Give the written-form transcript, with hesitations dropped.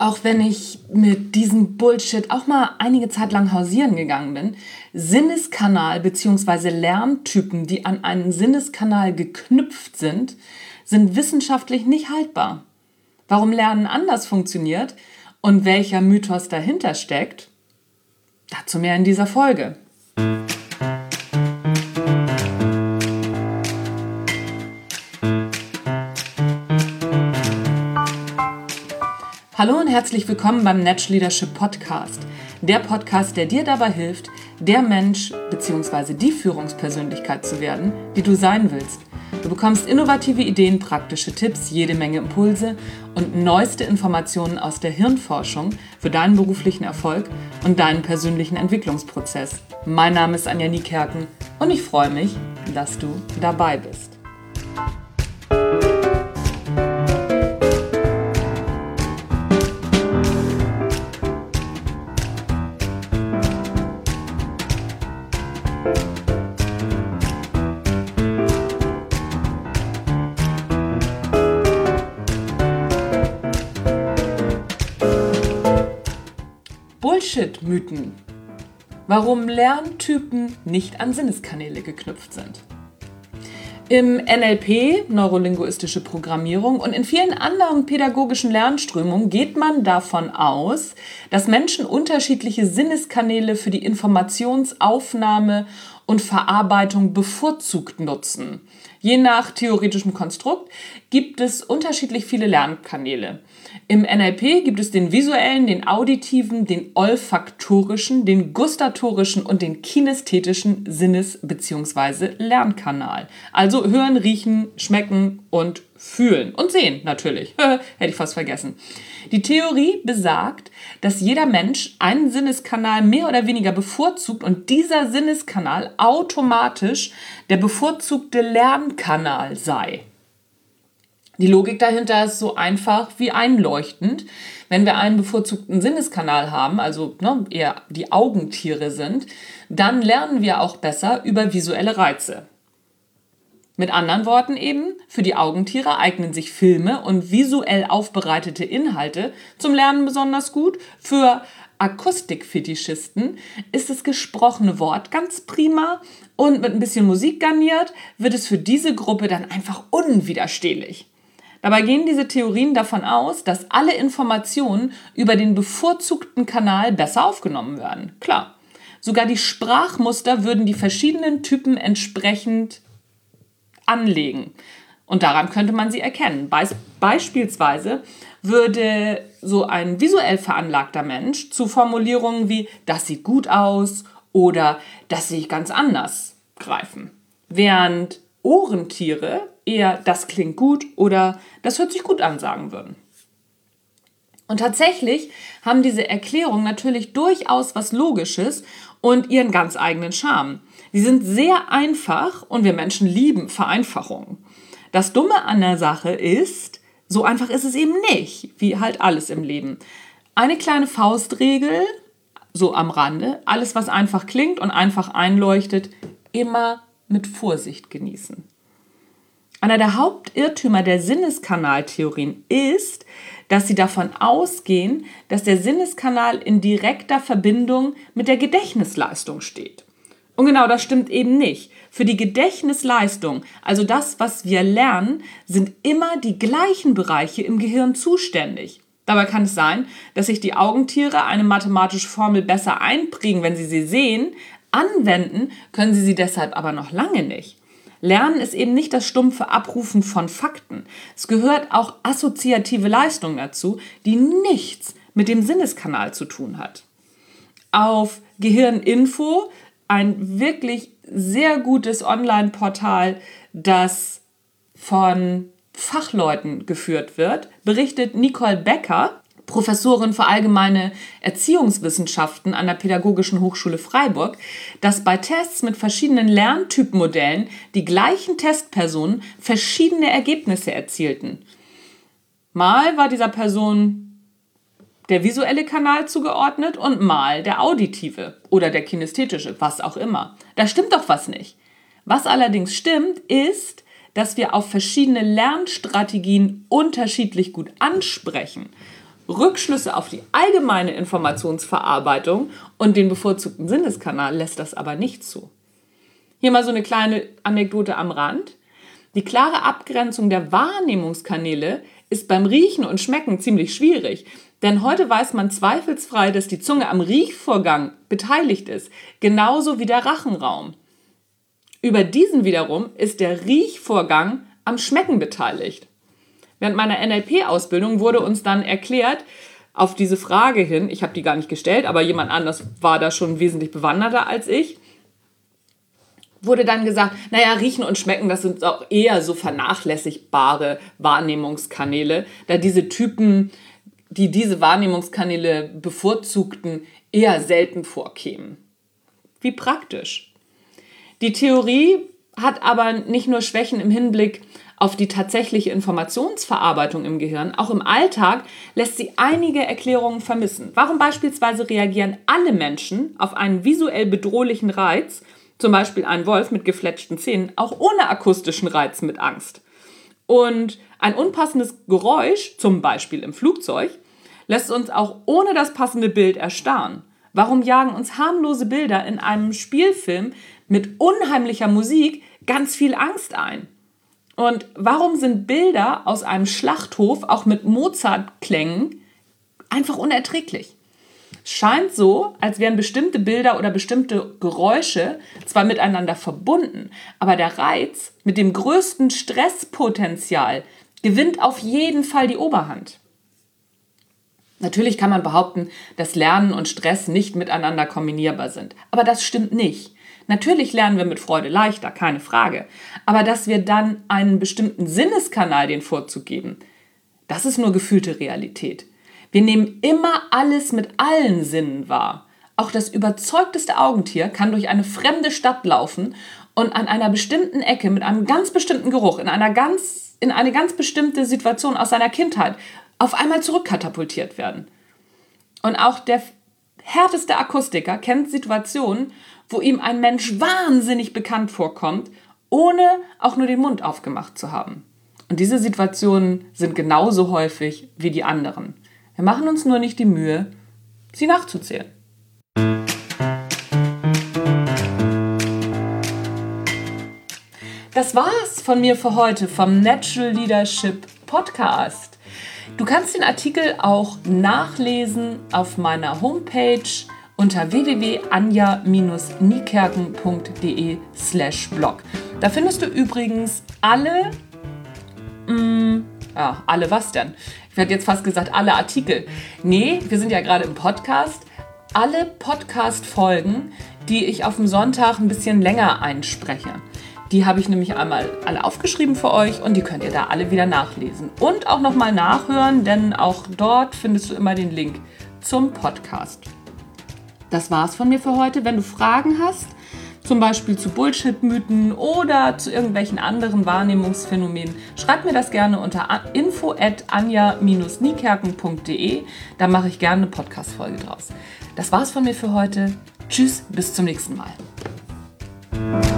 auch wenn ich mit diesem Bullshit auch mal einige Zeit lang hausieren gegangen bin, Sinneskanal bzw. Lerntypen, die an einen Sinneskanal geknüpft sind, sind wissenschaftlich nicht haltbar. Warum Lernen anders funktioniert und welcher Mythos dahinter steckt, dazu mehr in dieser Folge. Hallo und herzlich willkommen beim Natural Leadership Podcast. Der Podcast, der dir dabei hilft, der Mensch bzw. die Führungspersönlichkeit zu werden, die du sein willst. Du bekommst innovative Ideen, praktische Tipps, jede Menge Impulse und neueste Informationen aus der Hirnforschung für deinen beruflichen Erfolg und deinen persönlichen Entwicklungsprozess. Mein Name ist Anja Niekerken und ich freue mich, dass du dabei bist. Bullshit-Mythen. Warum Lerntypen nicht an Sinneskanäle geknüpft sind. Im NLP, neurolinguistische Programmierung, und in vielen anderen pädagogischen Lernströmungen geht man davon aus, dass Menschen unterschiedliche Sinneskanäle für die Informationsaufnahme und Verarbeitung bevorzugt nutzen. Je nach theoretischem Konstrukt gibt es unterschiedlich viele Lernkanäle. Im NLP gibt es den visuellen, den auditiven, den olfaktorischen, den gustatorischen und den kinästhetischen Sinnes- bzw. Lernkanal. Also hören, riechen, schmecken und fühlen und sehen natürlich. Hätte ich fast vergessen. Die Theorie besagt, dass jeder Mensch einen Sinneskanal mehr oder weniger bevorzugt und dieser Sinneskanal automatisch der bevorzugte Lernkanal sei. Die Logik dahinter ist so einfach wie einleuchtend. Wenn wir einen bevorzugten Sinneskanal haben, also eher die Augentiere sind, dann lernen wir auch besser über visuelle Reize. Mit anderen Worten eben, für die Augentiere eignen sich Filme und visuell aufbereitete Inhalte zum Lernen besonders gut. Für Akustikfetischisten ist das gesprochene Wort ganz prima und mit ein bisschen Musik garniert wird es für diese Gruppe dann einfach unwiderstehlich. Dabei gehen diese Theorien davon aus, dass alle Informationen über den bevorzugten Kanal besser aufgenommen werden. Klar, sogar die Sprachmuster würden die verschiedenen Typen entsprechend anlegen. Und daran könnte man sie erkennen. Beispielsweise würde so ein visuell veranlagter Mensch zu Formulierungen wie „das sieht gut aus" oder „das sehe ich ganz anders" greifen. Während Ohrentiere eher „das klingt gut" oder „das hört sich gut an" sagen würden. Und tatsächlich haben diese Erklärungen natürlich durchaus was Logisches und ihren ganz eigenen Charme. Sie sind sehr einfach und wir Menschen lieben Vereinfachungen. Das Dumme an der Sache ist, so einfach ist es eben nicht, wie halt alles im Leben. Eine kleine Faustregel, so am Rande, alles was einfach klingt und einfach einleuchtet, immer mit Vorsicht genießen. Einer der Hauptirrtümer der Sinneskanaltheorien ist, dass sie davon ausgehen, dass der Sinneskanal in direkter Verbindung mit der Gedächtnisleistung steht. Und genau das stimmt eben nicht. Für die Gedächtnisleistung, also das, was wir lernen, sind immer die gleichen Bereiche im Gehirn zuständig. Dabei kann es sein, dass sich die Augentiere eine mathematische Formel besser einprägen, wenn sie sehen. Anwenden können sie deshalb aber noch lange nicht. Lernen ist eben nicht das stumpfe Abrufen von Fakten. Es gehört auch assoziative Leistung dazu, die nichts mit dem Sinneskanal zu tun hat. Auf Gehirninfo, ein wirklich sehr gutes Online-Portal, das von Fachleuten geführt wird, berichtet Nicole Becker, Professorin für allgemeine Erziehungswissenschaften an der Pädagogischen Hochschule Freiburg, dass bei Tests mit verschiedenen Lerntypmodellen die gleichen Testpersonen verschiedene Ergebnisse erzielten. Mal war dieser Person der visuelle Kanal zugeordnet und mal der auditive oder der kinästhetische, was auch immer. Da stimmt doch was nicht. Was allerdings stimmt, ist, dass wir auf verschiedene Lernstrategien unterschiedlich gut ansprechen. Rückschlüsse auf die allgemeine Informationsverarbeitung und den bevorzugten Sinneskanal lässt das aber nicht zu. Hier mal so eine kleine Anekdote am Rand. Die klare Abgrenzung der Wahrnehmungskanäle ist beim Riechen und Schmecken ziemlich schwierig, denn heute weiß man zweifelsfrei, dass die Zunge am Riechvorgang beteiligt ist, genauso wie der Rachenraum. Über diesen wiederum ist der Riechvorgang am Schmecken beteiligt. Während meiner NLP-Ausbildung wurde uns dann erklärt, auf diese Frage hin, ich habe die gar nicht gestellt, aber jemand anders war da schon wesentlich bewanderter als ich, wurde dann gesagt, naja, Riechen und Schmecken, das sind auch eher so vernachlässigbare Wahrnehmungskanäle, da diese Typen, die diese Wahrnehmungskanäle bevorzugten, eher selten vorkämen. Wie praktisch. Die Theorie hat aber nicht nur Schwächen im Hinblick auf die tatsächliche Informationsverarbeitung im Gehirn, auch im Alltag lässt sie einige Erklärungen vermissen. Warum beispielsweise reagieren alle Menschen auf einen visuell bedrohlichen Reiz, zum Beispiel ein Wolf mit gefletschten Zähnen, auch ohne akustischen Reiz mit Angst? Und ein unpassendes Geräusch, zum Beispiel im Flugzeug, lässt uns auch ohne das passende Bild erstarren. Warum jagen uns harmlose Bilder in einem Spielfilm mit unheimlicher Musik ganz viel Angst ein? Und warum sind Bilder aus einem Schlachthof auch mit Mozart-Klängen einfach unerträglich? Es scheint so, als wären bestimmte Bilder oder bestimmte Geräusche zwar miteinander verbunden, aber der Reiz mit dem größten Stresspotenzial gewinnt auf jeden Fall die Oberhand. Natürlich kann man behaupten, dass Lernen und Stress nicht miteinander kombinierbar sind, aber das stimmt nicht. Natürlich lernen wir mit Freude leichter, keine Frage. Aber dass wir dann einen bestimmten Sinneskanal den Vorzug geben, das ist nur gefühlte Realität. Wir nehmen immer alles mit allen Sinnen wahr. Auch das überzeugteste Augentier kann durch eine fremde Stadt laufen und an einer bestimmten Ecke mit einem ganz bestimmten Geruch in eine ganz bestimmte Situation aus seiner Kindheit auf einmal zurückkatapultiert werden. Und auch der härteste Akustiker kennt Situationen, wo ihm ein Mensch wahnsinnig bekannt vorkommt, ohne auch nur den Mund aufgemacht zu haben. Und diese Situationen sind genauso häufig wie die anderen. Wir machen uns nur nicht die Mühe, sie nachzuzählen. Das war's von mir für heute vom Natural Leadership Podcast. Du kannst den Artikel auch nachlesen auf meiner Homepage unter www.anja-niekerken.de/blog. Da findest du übrigens alle was denn? Ich werde jetzt fast gesagt, alle Artikel. Nee, wir sind ja gerade im Podcast. Alle Podcast-Folgen, die ich auf dem Sonntag ein bisschen länger einspreche. Die habe ich nämlich einmal alle aufgeschrieben für euch und die könnt ihr da alle wieder nachlesen. Und auch nochmal nachhören, denn auch dort findest du immer den Link zum Podcast. Das war's von mir für heute. Wenn du Fragen hast, zum Beispiel zu Bullshit-Mythen oder zu irgendwelchen anderen Wahrnehmungsphänomenen, schreib mir das gerne unter info@anja-niekerken.de. Da mache ich gerne eine Podcast-Folge draus. Das war's von mir für heute. Tschüss, bis zum nächsten Mal.